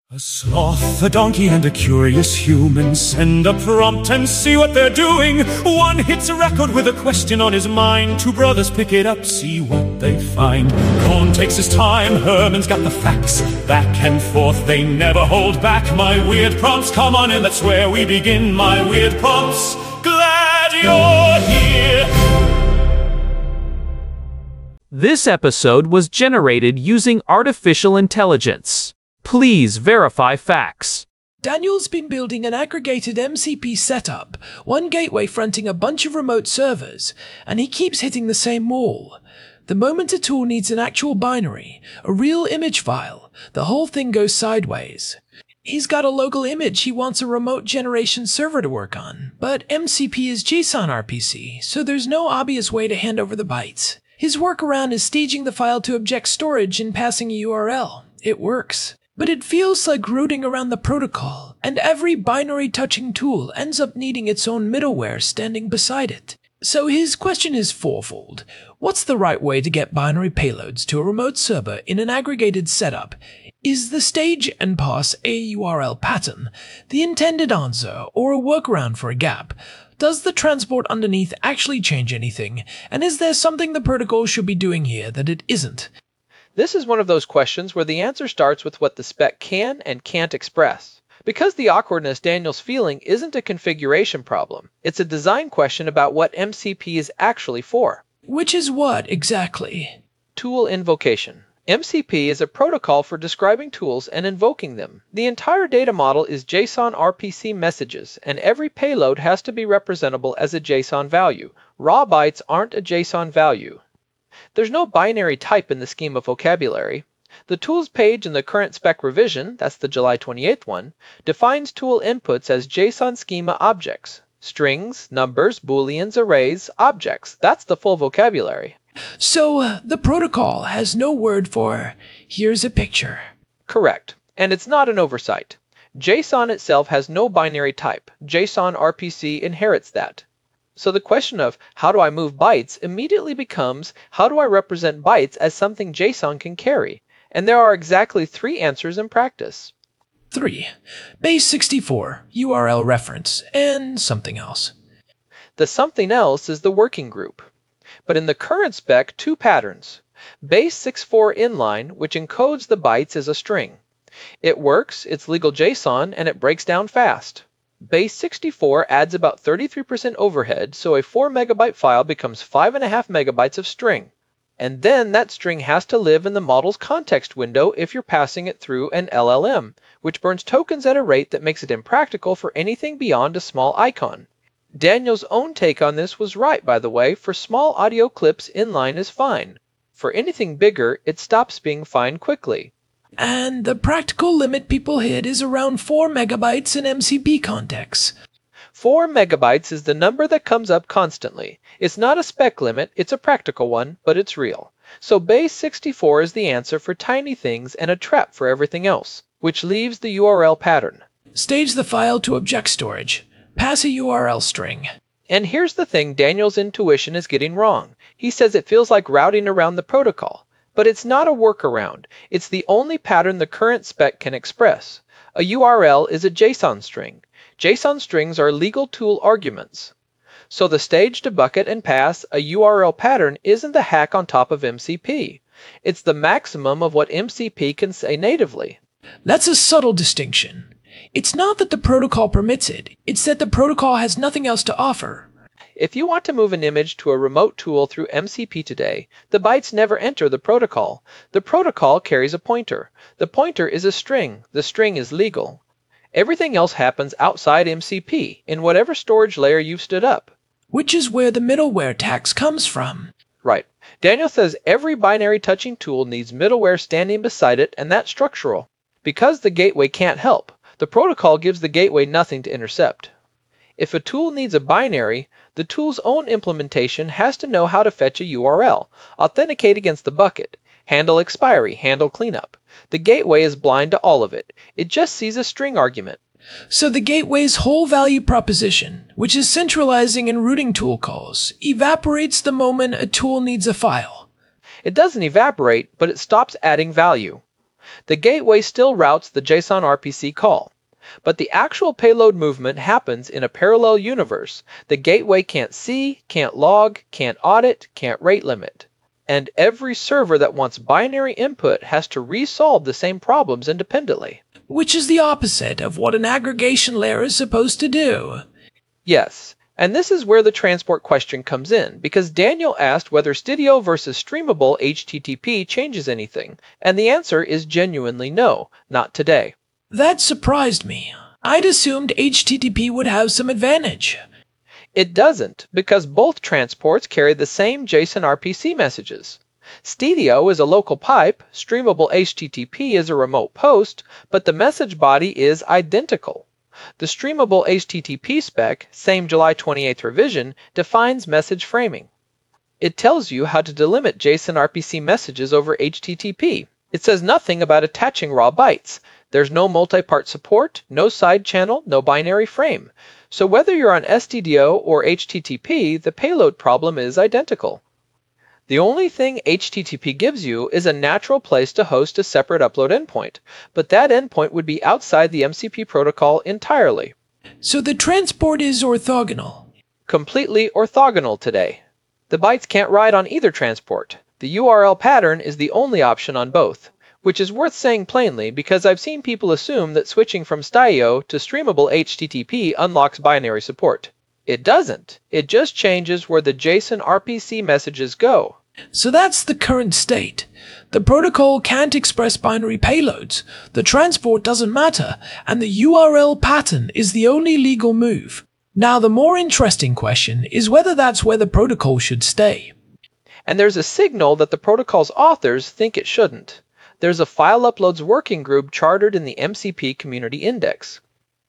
A sloth, a donkey, and a curious human send a prompt and see what they're doing. One hits a record with a question on his mind. Two brothers pick it up, see what they find. Cohn takes his time, Herman's got the facts. Back and forth, they never hold back. My weird prompts, come on in, that's where we begin. My weird prompts, glad you're here. This episode was generated using artificial intelligence. Please verify facts. Daniel's been building an aggregated MCP setup, one gateway fronting a bunch of remote servers, and he keeps hitting the same wall. The moment a tool needs an actual binary, a real image file, the whole thing goes sideways. He's got a local image he wants a remote generation server to work on, but MCP is JSON RPC, so there's no obvious way to hand over the bytes. His workaround is staging the file to object storage and passing a URL. It works. But it feels like rooting around the protocol, and every binary-touching tool ends up needing its own middleware standing beside it. So his question is fourfold. What's the right way to get binary payloads to a remote server in an aggregated setup? Is the stage and pass a URL pattern the intended answer, or a workaround for a gap? Does the transport underneath actually change anything? And is there something the protocol should be doing here that it isn't? This is one of those questions where the answer starts with what the spec can and can't express. Because the awkwardness Daniel's feeling isn't a configuration problem, it's a design question about what MCP is actually for. Which is what, exactly? Tool invocation. MCP is a protocol for describing tools and invoking them. The entire data model is JSON RPC messages, and every payload has to be representable as a JSON value. Raw bytes aren't a JSON value. There's no binary type in the scheme of vocabulary. The tools page in the current spec revision, that's the July 28th one, defines tool inputs as JSON schema objects. Strings, numbers, booleans, arrays, objects. That's the full vocabulary. So, the protocol has no word for, here's a picture. Correct. And it's not an oversight. JSON itself has no binary type. JSON RPC inherits that. So the question of how do I move bytes immediately becomes how do I represent bytes as something JSON can carry? And there are exactly three answers in practice. 3. Base 64, URL reference, and something else. The something else is the working group. But in the current spec, two patterns. Base 64 inline, which encodes the bytes as a string. It works, it's legal JSON, and it breaks down fast. Base 64 adds about 33% overhead, so a 4 megabyte file becomes 5.5 megabytes of string. And then that string has to live in the model's context window if you're passing it through an LLM, which burns tokens at a rate that makes it impractical for anything beyond a small icon. Daniel's own take on this was right, by the way. For small audio clips, inline is fine. For anything bigger, it stops being fine quickly. And the practical limit people hit is around 4 megabytes in MCP context. 4 megabytes is the number that comes up constantly. It's not a spec limit, it's a practical one, but it's real. So base 64 is the answer for tiny things and a trap for everything else, which leaves the URL pattern. Stage the file to object storage. Pass a URL string. And here's the thing Daniel's intuition is getting wrong. He says it feels like routing around the protocol. But it's not a workaround. It's the only pattern the current spec can express. A URL is a JSON string. JSON strings are legal tool arguments. So the stage to bucket and pass a URL pattern isn't the hack on top of MCP. It's the maximum of what MCP can say natively. That's a subtle distinction. It's not that the protocol permits it. It's that the protocol has nothing else to offer. If you want to move an image to a remote tool through MCP today, the bytes never enter the protocol. The protocol carries a pointer. The pointer is a string. The string is legal. Everything else happens outside MCP, in whatever storage layer you've stood up. Which is where the middleware tax comes from. Right. Daniel says every binary touching tool needs middleware standing beside it, and that's structural. Because the gateway can't help, the protocol gives the gateway nothing to intercept. If a tool needs a binary, the tool's own implementation has to know how to fetch a URL, authenticate against the bucket, handle expiry, handle cleanup. The gateway is blind to all of it. It just sees a string argument. So the gateway's whole value proposition, which is centralizing and routing tool calls, evaporates the moment a tool needs a file. It doesn't evaporate, but it stops adding value. The gateway still routes the JSON RPC call. But the actual payload movement happens in a parallel universe. The gateway can't see, can't log, can't audit, can't rate limit. And every server that wants binary input has to resolve the same problems independently. Which is the opposite of what an aggregation layer is supposed to do. Yes, and this is where the transport question comes in, because Daniel asked whether Stdio versus streamable HTTP changes anything, and the answer is genuinely no, not today. That surprised me. I'd assumed HTTP would have some advantage. It doesn't, because both transports carry the same JSON RPC messages. Stdio is a local pipe, streamable HTTP is a remote post, but the message body is identical. The streamable HTTP spec, same July 28th revision, defines message framing. It tells you how to delimit JSON RPC messages over HTTP. It says nothing about attaching raw bytes. There's no multi-part support, no side channel, no binary frame. So whether you're on STDO or HTTP, the payload problem is identical. The only thing HTTP gives you is a natural place to host a separate upload endpoint, but that endpoint would be outside the MCP protocol entirely. So the transport is orthogonal. Completely orthogonal today. The bytes can't ride on either transport. The URL pattern is the only option on both, which is worth saying plainly because I've seen people assume that switching from Stdio to streamable HTTP unlocks binary support. It doesn't. It just changes where the JSON RPC messages go. So that's the current state. The protocol can't express binary payloads, the transport doesn't matter, and the URL pattern is the only legal move. Now the more interesting question is whether that's where the protocol should stay. And there's a signal that the protocol's authors think it shouldn't. There's a file uploads working group chartered in the MCP Community Index.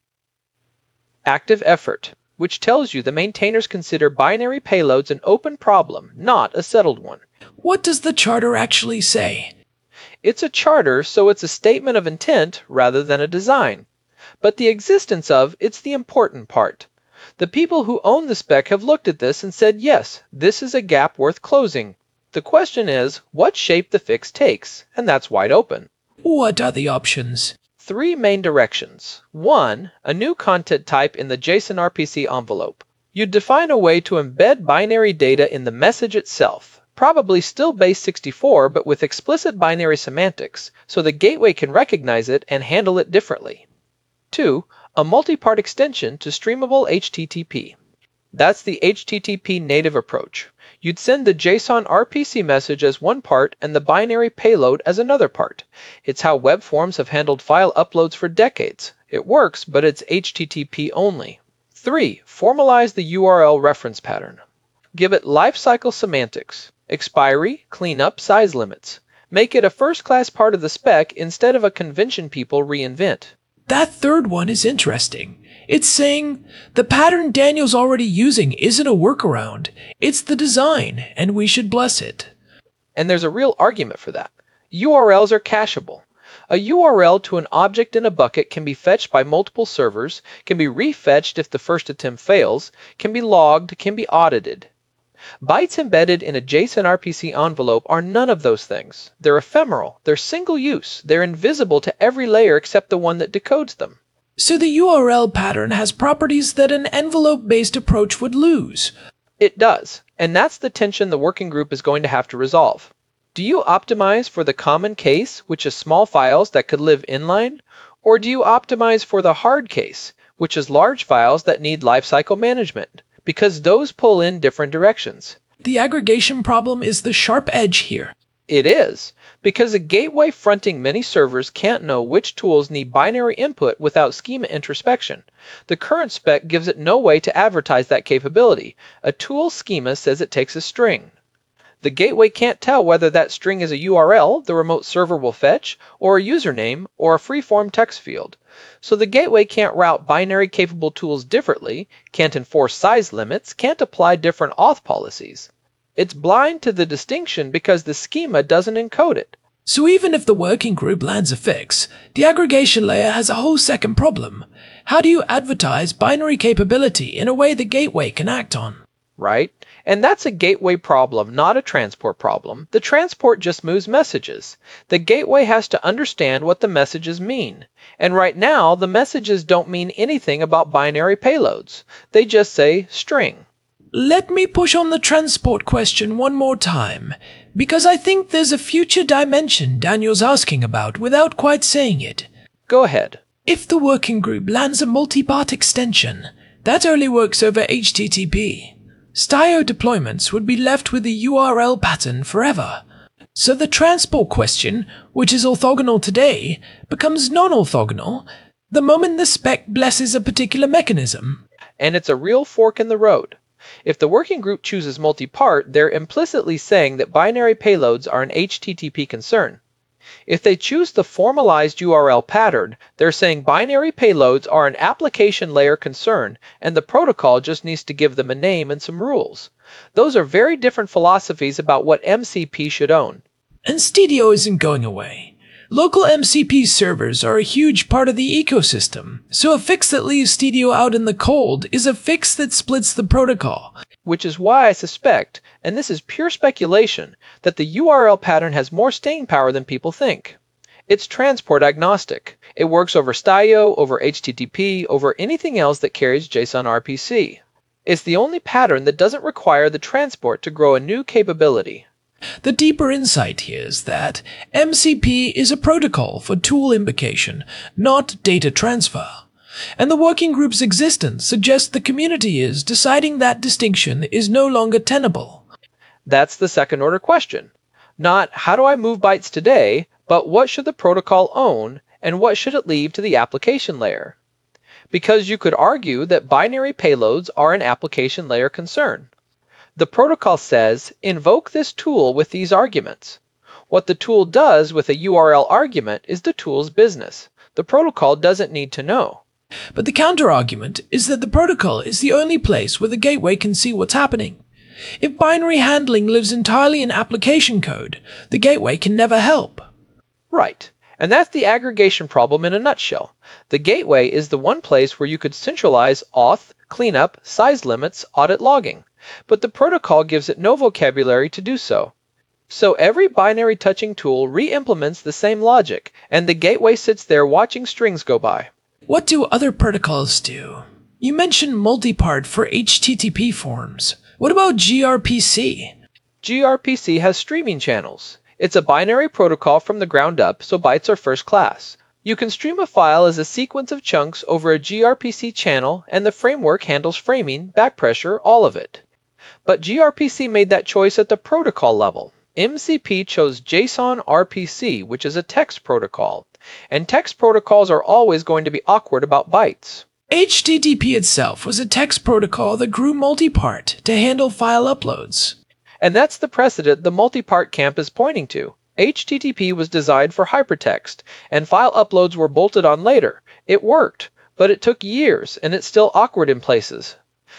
Active effort, which tells you the maintainers consider binary payloads an open problem, not a settled one. What does the charter actually say? It's a charter, so it's a statement of intent rather than a design. But the existence of it's the important part. The people who own the spec have looked at this and said, yes, this is a gap worth closing. The question is, what shape the fix takes, and that's wide open. What are the options? 3 main directions. 1, a new content type in the JSON RPC envelope. You'd define a way to embed binary data in the message itself, probably still base 64 but with explicit binary semantics, so the gateway can recognize it and handle it differently. 2, a multi-part extension to streamable HTTP. That's the HTTP native approach. You'd send the JSON RPC message as one part and the binary payload as another part. It's how web forms have handled file uploads for decades. It works, but it's HTTP only. 3, formalize the URL reference pattern. Give it lifecycle semantics, expiry, cleanup, size limits. Make it a first-class part of the spec instead of a convention people reinvent. That third one is interesting. It's saying, the pattern Daniel's already using isn't a workaround, it's the design, and we should bless it. And there's a real argument for that. URLs are cacheable. A URL to an object in a bucket can be fetched by multiple servers, can be refetched if the first attempt fails, can be logged, can be audited. Bytes embedded in a JSON RPC envelope are none of those things. They're ephemeral, they're single use, they're invisible to every layer except the one that decodes them. So the URL pattern has properties that an envelope-based approach would lose. It does, and that's the tension the working group is going to have to resolve. Do you optimize for the common case, which is small files that could live inline, or do you optimize for the hard case, which is large files that need lifecycle management? Because those pull in different directions. The aggregation problem is the sharp edge here. It is, because a gateway fronting many servers can't know which tools need binary input without schema introspection. The current spec gives it no way to advertise that capability. A tool schema says it takes a string. The gateway can't tell whether that string is a URL the remote server will fetch, or a username, or a free-form text field. So the gateway can't route binary-capable tools differently, can't enforce size limits, can't apply different auth policies. It's blind to the distinction because the schema doesn't encode it. So even if the working group lands a fix, the aggregation layer has a whole second problem. How do you advertise binary capability in a way the gateway can act on? Right? And that's a gateway problem, not a transport problem. The transport just moves messages. The gateway has to understand what the messages mean. And right now, the messages don't mean anything about binary payloads. They just say string. Let me push on the transport question one more time, because I think there's a future dimension Daniel's asking about without quite saying it. Go ahead. If the working group lands a multi-part extension, that only works over HTTP. Stio deployments would be left with the URL pattern forever. So the transport question, which is orthogonal today, becomes non-orthogonal the moment the spec blesses a particular mechanism. And it's a real fork in the road. If the working group chooses multi-part, they're implicitly saying that binary payloads are an HTTP concern. If they choose the formalized URL pattern, they're saying binary payloads are an application layer concern, and the protocol just needs to give them a name and some rules. Those are very different philosophies about what MCP should own. And Stadio isn't going away. Local MCP servers are a huge part of the ecosystem, so a fix that leaves Stadio out in the cold is a fix that splits the protocol. Which is why I suspect, and this is pure speculation, that the URL pattern has more staying power than people think. It's transport agnostic. It works over Stadio, over HTTP, over anything else that carries JSON RPC. It's the only pattern that doesn't require the transport to grow a new capability. The deeper insight here is that MCP is a protocol for tool invocation, not data transfer. And the working group's existence suggests the community is deciding that distinction is no longer tenable. That's the second-order question. Not how do I move bytes today, but what should the protocol own, and what should it leave to the application layer? Because you could argue that binary payloads are an application layer concern. The protocol says, invoke this tool with these arguments. What the tool does with a URL argument is the tool's business. The protocol doesn't need to know. But the counter-argument is that the protocol is the only place where the gateway can see what's happening. If binary handling lives entirely in application code, the gateway can never help. Right. And that's the aggregation problem in a nutshell. The gateway is the one place where you could centralize auth, cleanup, size limits, audit logging. But the protocol gives it no vocabulary to do so. So every binary touching tool re-implements the same logic, and the gateway sits there watching strings go by. What do other protocols do? You mentioned multipart for HTTP forms. What about gRPC? gRPC has streaming channels. It's a binary protocol from the ground up, so bytes are first class. You can stream a file as a sequence of chunks over a gRPC channel, and the framework handles framing, backpressure, all of it. But gRPC made that choice at the protocol level. MCP chose JSON RPC, which is a text protocol. And text protocols are always going to be awkward about bytes. HTTP itself was a text protocol that grew multipart to handle file uploads. And that's the precedent the multipart camp is pointing to. HTTP was designed for hypertext, and file uploads were bolted on later. It worked, but it took years, and it's still awkward in places.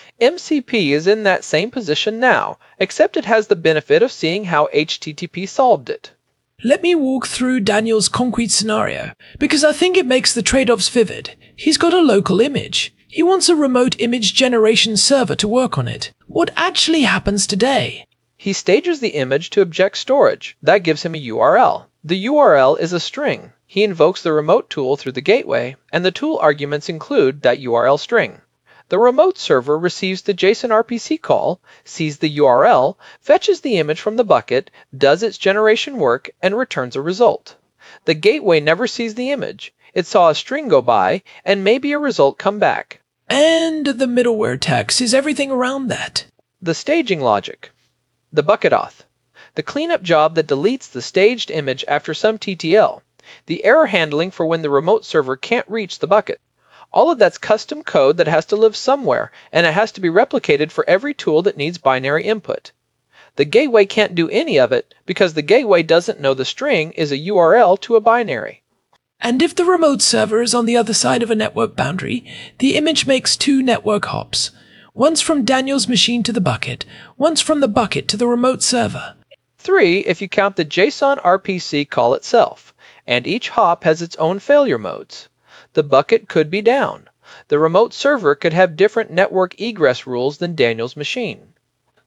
MCP is in that same position now, except it has the benefit of seeing how HTTP solved it. Let me walk through Daniel's concrete scenario, because I think it makes the trade-offs vivid. He's got a local image. He wants a remote image generation server to work on it. What actually happens today? He stages the image to object storage. That gives him a URL. The URL is a string. He invokes the remote tool through the gateway, and the tool arguments include that URL string. The remote server receives the JSON RPC call, sees the URL, fetches the image from the bucket, does its generation work, and returns a result. The gateway never sees the image. It saw a string go by, and maybe a result come back. And the middleware text is everything around that. The staging logic. The bucket auth. The cleanup job that deletes the staged image after some TTL. The error handling for when the remote server can't reach the bucket. All of that's custom code that has to live somewhere, and it has to be replicated for every tool that needs binary input. The gateway can't do any of it because the gateway doesn't know the string is a URL to a binary. And if the remote server is on the other side of a network boundary, the image makes 2 network hops. Once from Daniel's machine to the bucket, once from the bucket to the remote server. 3 if you count the JSON RPC call itself, and each hop has its own failure modes. The bucket could be down. The remote server could have different network egress rules than Daniel's machine.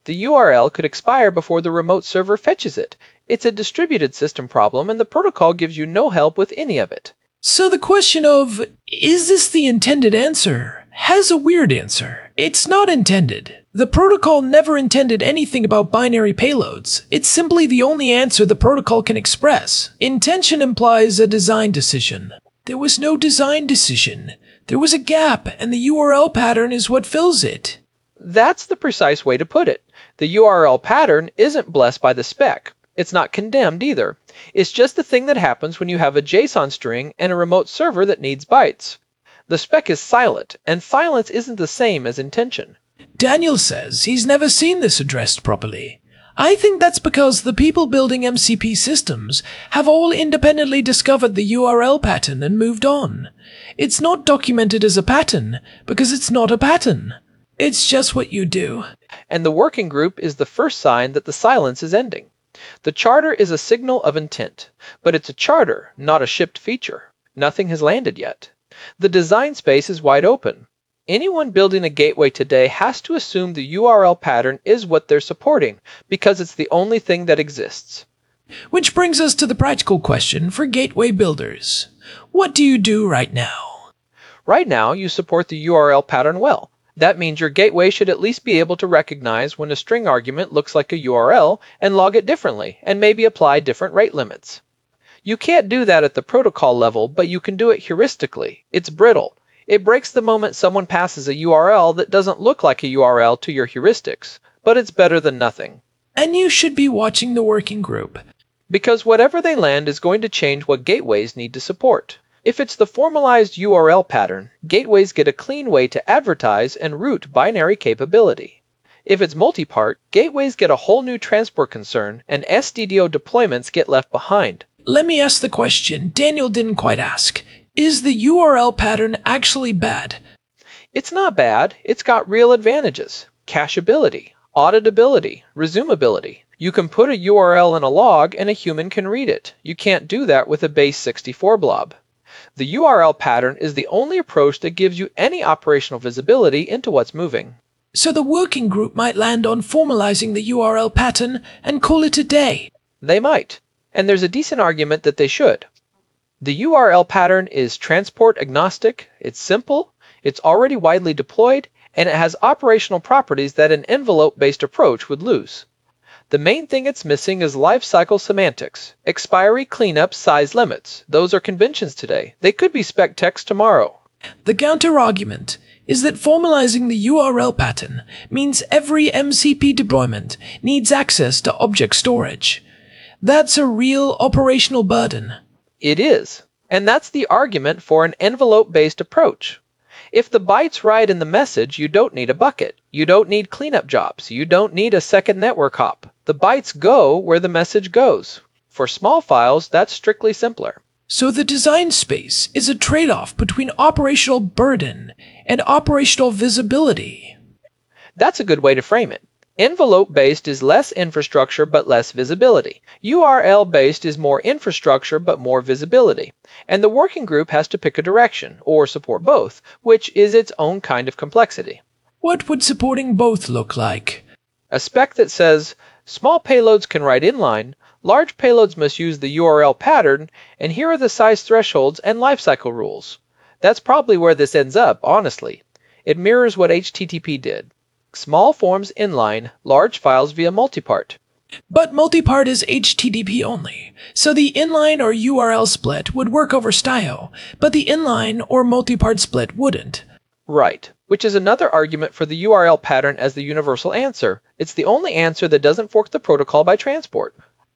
The URL could expire before the remote server fetches it. It's a distributed system problem, and the protocol gives you no help with any of it. So the question of, is this the intended answer, has a weird answer. It's not intended. The protocol never intended anything about binary payloads. It's simply the only answer the protocol can express. Intention implies a design decision. There was no design decision. There was a gap, and the URL pattern is what fills it. That's the precise way to put it. The URL pattern isn't blessed by the spec. It's not condemned either. It's just the thing that happens when you have a JSON string and a remote server that needs bytes. The spec is silent, and silence isn't the same as intention. Daniel says he's never seen this addressed properly. I think that's because the people building MCP systems have all independently discovered the URL pattern and moved on. It's not documented as a pattern because it's not a pattern. It's just what you do. And the working group is the first sign that the silence is ending. The charter is a signal of intent, but it's a charter, not a shipped feature. Nothing has landed yet. The design space is wide open. Anyone building a gateway today has to assume the URL pattern is what they're supporting, because it's the only thing that exists. Which brings us to the practical question for gateway builders. What do you do right now? Right now, you support the URL pattern well. That means your gateway should at least be able to recognize when a string argument looks like a URL and log it differently, and maybe apply different rate limits. You can't do that at the protocol level, but you can do it heuristically. It's brittle. It breaks the moment someone passes a URL that doesn't look like a URL to your heuristics, but it's better than nothing. And you should be watching the working group. Because whatever they land is going to change what gateways need to support. If it's the formalized URL pattern, gateways get a clean way to advertise and route binary capability. If it's multi-part, gateways get a whole new transport concern, and SDDO deployments get left behind. Let me ask the question Daniel didn't quite ask. Is the URL pattern actually bad? It's not bad. It's got real advantages. Cacheability, auditability, resumability. You can put a URL in a log and a human can read it. You can't do that with a base 64 blob. The URL pattern is the only approach that gives you any operational visibility into what's moving. So the working group might land on formalizing the URL pattern and call it a day. They might, and there's a decent argument that they should. The URL pattern is transport agnostic, it's simple, it's already widely deployed, and it has operational properties that an envelope-based approach would lose. The main thing it's missing is lifecycle semantics, expiry, cleanup, size limits. Those are conventions today. They could be spec text tomorrow. The counter-argument is that formalizing the URL pattern means every MCP deployment needs access to object storage. That's a real operational burden. It is, and that's the argument for an envelope-based approach. If the bytes write in the message, you don't need a bucket. You don't need cleanup jobs. You don't need a second network hop. The bytes go where the message goes. For small files, that's strictly simpler. So the design space is a trade-off between operational burden and operational visibility. That's a good way to frame it. Envelope-based is less infrastructure but less visibility. URL-based is more infrastructure but more visibility. And the working group has to pick a direction, or support both, which is its own kind of complexity. What would supporting both look like? A spec that says, small payloads can write inline, large payloads must use the URL pattern, and here are the size thresholds and lifecycle rules. That's probably where this ends up, honestly. It mirrors what HTTP did. Small forms inline, large files via multipart. But multipart is HTTP only, so the inline or URL split would work over style, but the inline or multipart split wouldn't. Right, which is another argument for the URL pattern as the universal answer. It's the only answer that doesn't fork the protocol by transport.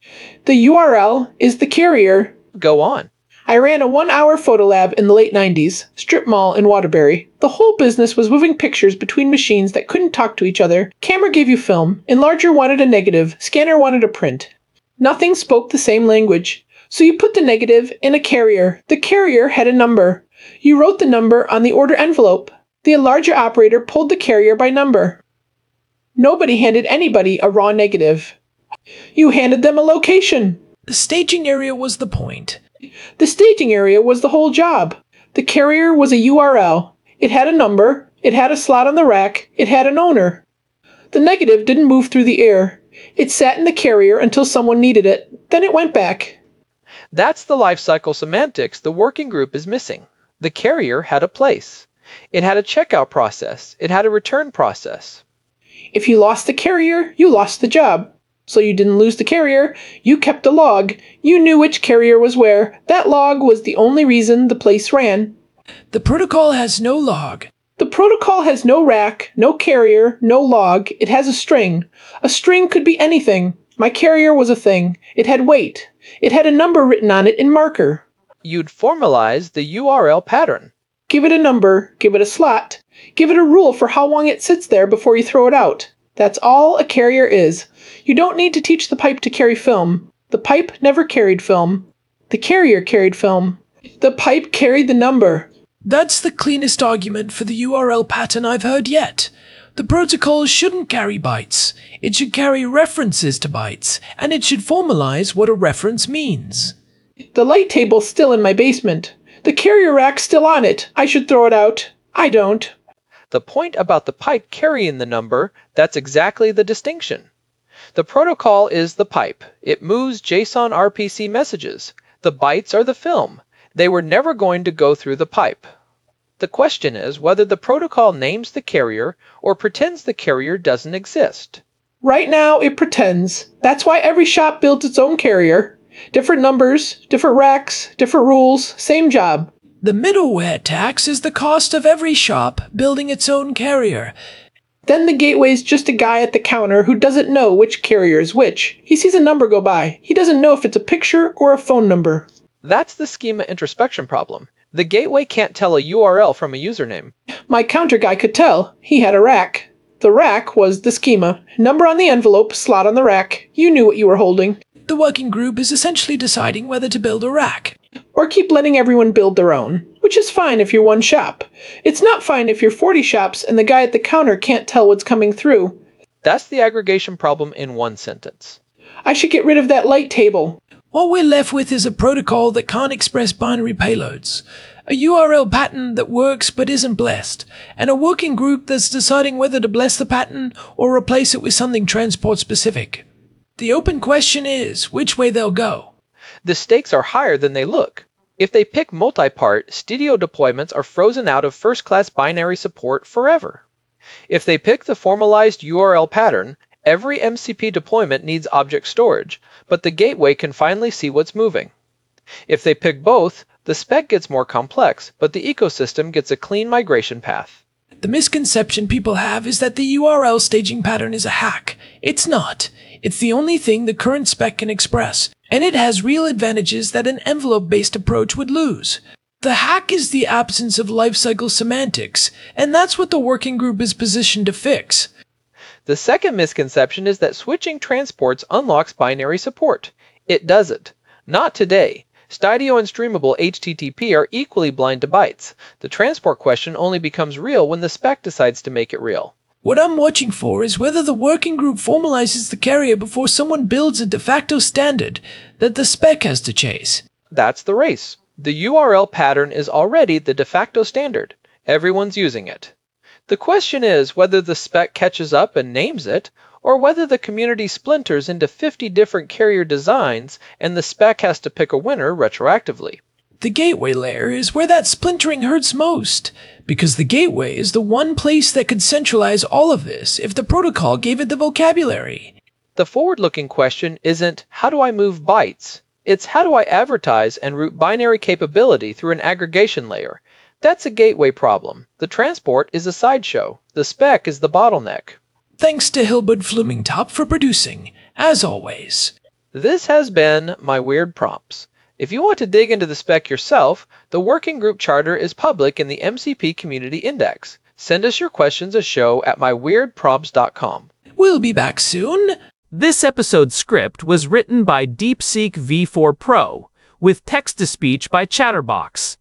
The URL is the carrier. Go on. I ran a 1-hour photo lab in the late 90s, strip mall in Waterbury. The whole business was moving pictures between machines that couldn't talk to each other. Camera gave you film, enlarger wanted a negative, scanner wanted a print. Nothing spoke the same language. So you put the negative in a carrier. The carrier had a number. You wrote the number on the order envelope. The enlarger operator pulled the carrier by number. Nobody handed anybody a raw negative. You handed them a location. The staging area was the point. The staging area was the whole job. The carrier was a URL. It had a number. It had a slot on the rack. It had an owner. The negative didn't move through the air. It sat in the carrier until someone needed it. Then it went back. That's the life cycle semantics the working group is missing. The carrier had a place. It had a checkout process. It had a return process. If you lost the carrier, you lost the job. So you didn't lose the carrier. You kept a log. You knew which carrier was where. That log was the only reason the place ran. The protocol has no log. The protocol has no rack, no carrier, no log. It has a string. A string could be anything. My carrier was a thing. It had weight. It had a number written on it in marker. You'd formalize the URL pattern. Give it a number. Give it a slot. Give it a rule for how long it sits there before you throw it out. That's all a carrier is. You don't need to teach the pipe to carry film. The pipe never carried film. The carrier carried film. The pipe carried the number. That's the cleanest argument for the URL pattern I've heard yet. The protocol shouldn't carry bytes. It should carry references to bytes, and it should formalize what a reference means. The light table's still in my basement. The carrier rack's still on it. I should throw it out. I don't. The point about the pipe carrying the number, that's exactly the distinction. The protocol is the pipe. It moves JSON RPC messages. The bytes are the film. They were never going to go through the pipe. The question is whether the protocol names the carrier or pretends the carrier doesn't exist. Right now, it pretends. That's why every shop builds its own carrier. Different numbers, different racks, different rules, same job. The middleware tax is the cost of every shop building its own carrier. Then the gateway's just a guy at the counter who doesn't know which carrier is which. He sees a number go by. He doesn't know if it's a picture or a phone number. That's the schema introspection problem. The gateway can't tell a URL from a username. My counter guy could tell. He had a rack. The rack was the schema. Number on the envelope, slot on the rack. You knew what you were holding. The working group is essentially deciding whether to build a rack. Or keep letting everyone build their own, which is fine if you're one shop. It's not fine if you're 40 shops and the guy at the counter can't tell what's coming through. That's the aggregation problem in one sentence. I should get rid of that light table. What we're left with is a protocol that can't express binary payloads, a URL pattern that works but isn't blessed, and a working group that's deciding whether to bless the pattern or replace it with something transport-specific. The open question is which way they'll go. The stakes are higher than they look. If they pick multi-part, Studio deployments are frozen out of first-class binary support forever. If they pick the formalized URL pattern, every MCP deployment needs object storage, but the gateway can finally see what's moving. If they pick both, the spec gets more complex, but the ecosystem gets a clean migration path. The misconception people have is that the URL staging pattern is a hack. It's not. It's the only thing the current spec can express, and it has real advantages that an envelope-based approach would lose. The hack is the absence of lifecycle semantics, and that's what the working group is positioned to fix. The second misconception is that switching transports unlocks binary support. It doesn't. Not today. Stydio and Streamable HTTP are equally blind to bytes. The transport question only becomes real when the spec decides to make it real. What I'm watching for is whether the working group formalizes the carrier before someone builds a de facto standard that the spec has to chase. That's the race. The URL pattern is already the de facto standard. Everyone's using it. The question is whether the spec catches up and names it, or whether the community splinters into 50 different carrier designs and the spec has to pick a winner retroactively. The gateway layer is where that splintering hurts most, because the gateway is the one place that could centralize all of this if the protocol gave it the vocabulary. The forward-looking question isn't, how do I move bytes? It's, how do I advertise and route binary capability through an aggregation layer? That's a gateway problem. The transport is a sideshow. The spec is the bottleneck. Thanks to Hilbert Flumingtop for producing, as always. This has been My Weird Prompts. If you want to dig into the spec yourself, the working group charter is public in the MCP Community Index. Send us your questions as show at myweirdprompts.com. We'll be back soon. This episode's script was written by DeepSeek V4 Pro, with text-to-speech by Chatterbox.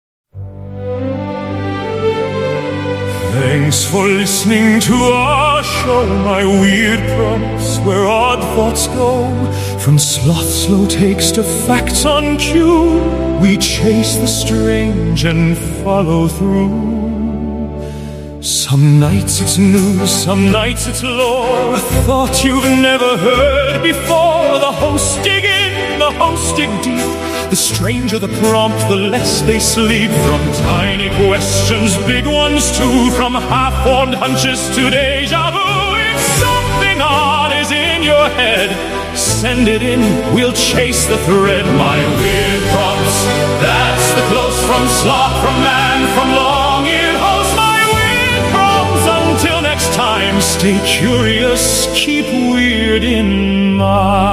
Thanks for listening to our show, My Weird Prompts, where odd thoughts go. From sloth slow takes to facts on cue, we chase the strange and follow through. Some nights it's news, some nights it's lore, a thought you've never heard before. The hosts dig in, the hosts dig deep. The stranger the prompt, the less they sleep. From tiny questions, big ones too, from half-formed hunches to deja vu. If something odd is in your head, send it in, we'll chase the thread. My weird prompts, that's the close from sloth, from man, from long-eared host. My weird prompts, until next time, stay curious, keep weird in mind.